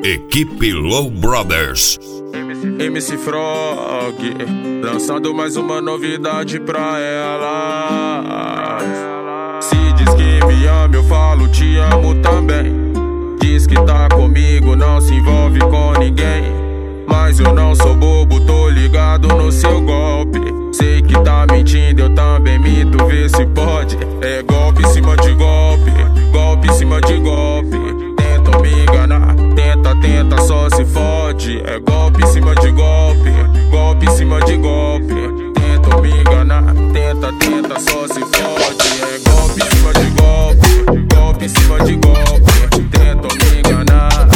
Equipe Low Brothers. MC Frog, lançando mais uma novidade pra ela. Se diz que me ama, eu falo te amo também. Diz que tá comigo, não se envolve com ninguém. Mas eu não sou bobo, tô ligado no seu golpe. Sei que tá mentindo, eu também minto, vê se pode. É golpe em cima de golpe, golpe em cima de golpe. Tentam me enganar, tenta, só se fode. É golpe em cima de golpe, golpe em cima de golpe. Tentam me enganar, tenta, só se fode. É golpe em cima de golpe, golpe em cima de golpe. Tentam me enganar,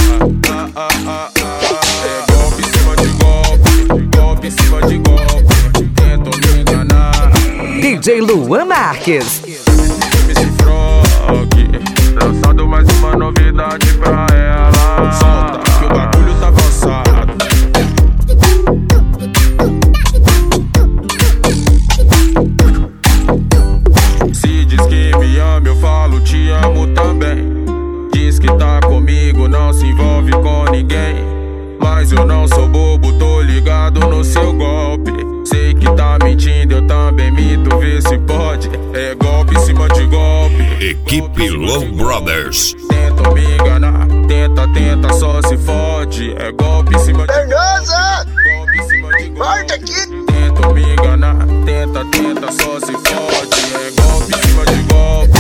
é golpe em cima de golpe, golpe em cima de golpe. Tentam me enganar. DJ Luan Marques. MC Frog, lançando mais uma novidade pra ela. Solta, que o bagulho tá avançado. Se diz que me ama, eu falo te amo também. Diz que tá comigo, não se envolve com ninguém. Mas eu não sou bobo, tô ligado no seu golpe. Sei que tá mentindo, eu também minto, vê se pode. É golpe em cima de golpe. Equipe Low Brothers. Tentam me enganar, tenta, só se fode. É golpe em cima de Vernosa! golpe em cima de Volta golpe. aqui! Tentam me enganar, tenta, só se fode. É golpe em cima de golpe,